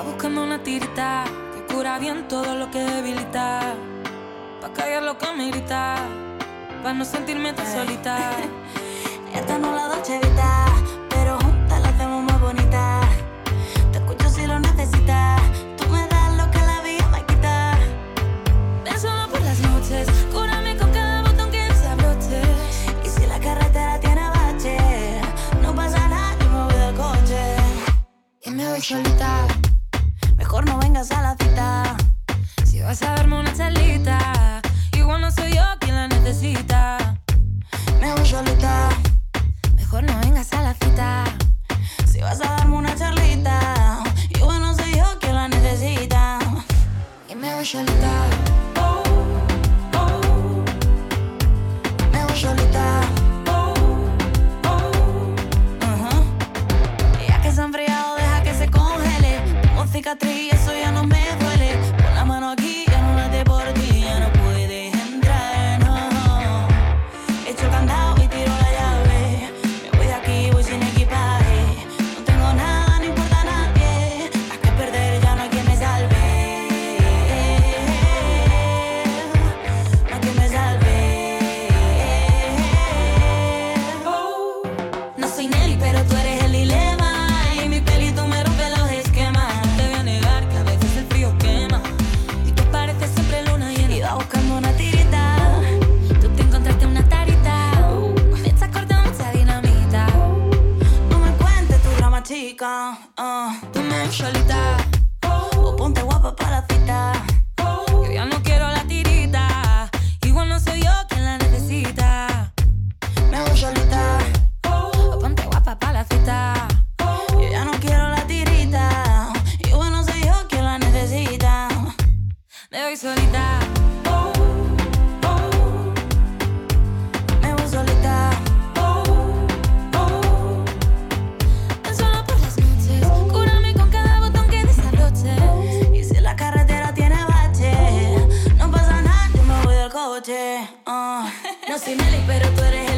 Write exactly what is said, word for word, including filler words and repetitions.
buscando una tirita que cura bien todo lo que debilita, pa' callar lo que me grita, pa' no sentirme tan solita. Esta no es la Dolce Vita, pero juntas la hacemos más bonita. Te escucho si lo necesitas, tú me das lo que la vida me quita. Ven solo por las noches, cúrame con cada botón que se abroche. Y si la carretera tiene bache, no pasa nada, yo me voy del coche. Y me voy solita, mejor no vengas a la cita. Si vas a darme una charlita, igual no soy yo quien la necesita. Me voy solita, mejor no vengas a la cita. Si vas a darme una charlita, igual no soy yo quien la necesita. Y me voy solita, oh, oh. Me voy solita, oh, oh. Uh-huh. Ya que se ha enfriado, deja que se congele. Tengo cicatriz, eso ya no me duele. Pon la mano aquí, ya no late por ti, ya no puedes entrar, no. Echo el candado y tiro la llave. Me voy de aquí, voy sin equipaje. No tengo nada, no importa a nadie. Más que perder, ya no hay quien me salve. No hay quien me salve. Oh. No soy Nelly, pero tú eres el dilema. Y mi pelito me rompe los esquemas. te voy a negar que a veces el frío quema y tú pareces siempre luna llena. Iba buscando una tirita, Tú te encontraste una tarita, me estás cortando esa dinamita. no me cuentes tu drama, chica. Uh. Tú me ves solita, O ponte guapa para la cita. yo ya no quiero la tirita, igual no soy yo quien la necesita. Me voy solita, O ponte guapa pa' la cita. yo ya no quiero la tirita. Igual no soy yo quien la necesita. Me voy solita, Me voy solita, tan solo por las noches, cúrame con cada botón que desabroche. y si la carretera tiene bache, no pasa nada, yo me voy del coche. Uh. No soy Nelly, pero tú eres